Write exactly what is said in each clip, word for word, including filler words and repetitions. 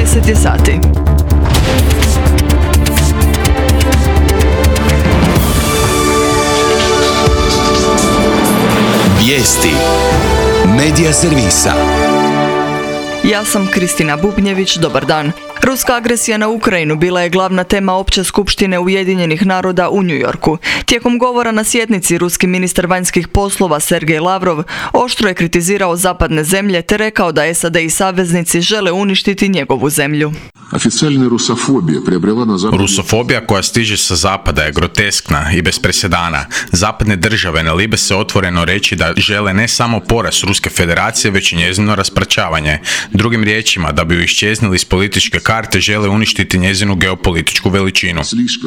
deset je sati. Vijesti Medija servisa. Ja sam Kristina Bubnjević, dobar dan. Ruska agresija na Ukrajinu bila je glavna tema Opće skupštine Ujedinjenih naroda u New Yorku. Tijekom govora na sjednici ruski ministar vanjskih poslova Sergej Lavrov oštro je kritizirao zapadne zemlje te rekao da S A D i saveznici žele uništiti njegovu zemlju. Rusofobija koja stiže sa zapada je groteskna i bez presedana. Zapadne države ne libe se otvoreno reći da žele ne samo poraz Ruske federacije, već i njezino raspraćavanje. Drugim riječima, da bi ju iščeznili iz političke karte, žele uništiti njezinu geopolitičku veličinu.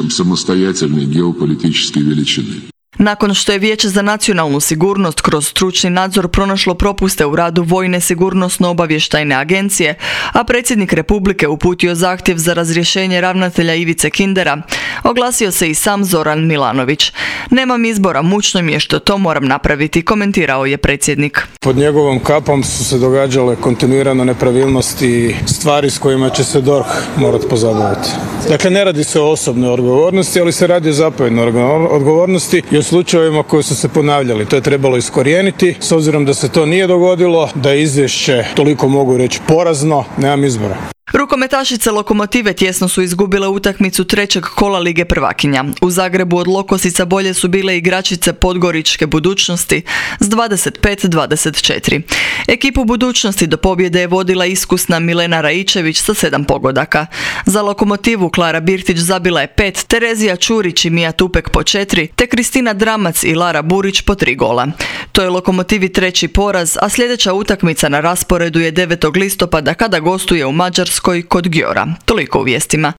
Nakon što je Vijeće za nacionalnu sigurnost kroz stručni nadzor pronašlo propuste u radu Vojne sigurnosno-obavještajne agencije, a predsjednik Republike uputio zahtjev za razrješenje ravnatelja Ivice Kindera, oglasio se i sam Zoran Milanović. Nemam izbora, mučno mi je što to moram napraviti, komentirao je predsjednik. Pod njegovom kapom su se događale kontinuirano nepravilnosti i stvari s kojima će se D O R H morati pozabaviti. Dakle, ne radi se o osobnoj odgovornosti, ali se radi o zapovjednoj odgovornosti i o slučajevima koji su se ponavljali. To je trebalo iskorijeniti. S obzirom da se to nije dogodilo, da je izvješće, toliko mogu reći, porazno, nemam izbora. Rukometašice Lokomotive tjesno su izgubile utakmicu trećeg kola Lige prvakinja. U Zagrebu od Lokosica bolje su bile igračice Podgoričke Budućnosti s dvadeset pet dvadeset četiri. Ekipu Budućnosti do pobjede je vodila iskusna Milena Raičević sa sedam pogodaka. Za Lokomotivu Klara Birtić zabila je pet, Terezija Čurić i Mija Tupek po četiri, te Kristina Dramac i Lara Burić po tri gola. To je Lokomotivi treći poraz, a sljedeća utakmica na rasporedu je devetog listopada kada gostuje u Mađarskoj kod Gjora. Toliko u vijestima.